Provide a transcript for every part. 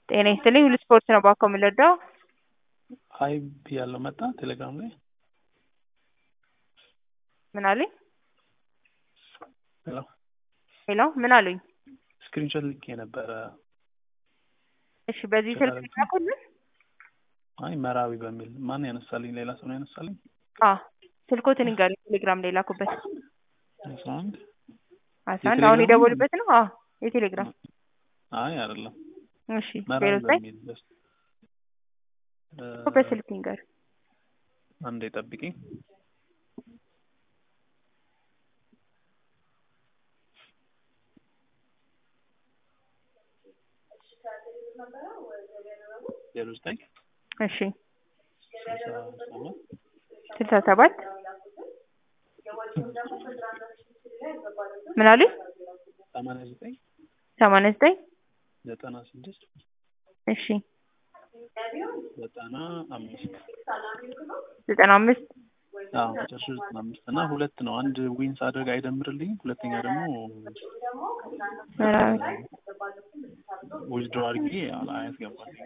ጤና ይስጥልኝ ሁሉ ስፖርት ነው ባኮ የምንረዳው። አይ ብያለሁ መጣ ቴሌግራም ላይ ምን አሉኝ? ሄሎ ሄሎ ምን አሉኝ? ስክሪንሾት ልኬ ነበረ። እሺ በዚህ ስልክ ልካኩልን? አይ መራዊ በሚል ማን ያነሳልኝ? ሌላ ሰው ነው ያነሳልኝ? ስልኮትን ይጋር ቴሌግራም ላይ ላኩበት። 11 አሁን የደወሉበት ነው? የቴሌግራም አይ አይደለም። እሺ መራዊ በሚል በስልክ ይጋር አንዴ ጠብቂኝ። እሺ 67 ምን አሉኝ? 89 96 እሺ 95 ጨርሽ 95 እና ሁለት ነው። አንድ ዊንስ አድርግ አይደምርልኝ። ሁለተኛ ደግሞ ዊዝድሮ አድርጌ አያስገባልኝ።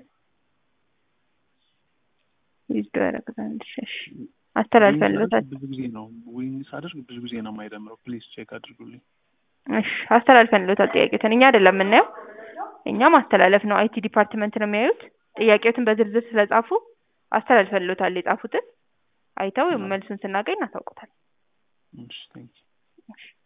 ዊዝድሮ አድርገን አስተላልፈልሎታል። ብዙ ጊዜ ነው ዊንስ አድርግ ብዙ ጊዜ ነው የማይደምረው። ፕሊዝ ቼክ አድርጉልኝ። እሺ አስተላልፈልሎታል። ጥያቄዎትን እኛ አይደለም የምናየው፣ እኛ ማስተላለፍ ነው። አይቲ ዲፓርትመንት ነው የሚያዩት። ጥያቄዎትን በዝርዝር ስለጻፉ አስተላልፈልሎታል። የጻፉትን አይተው መልሱን ስናገኝ እናሳውቁታል። እሺ ቴንክ ዩ።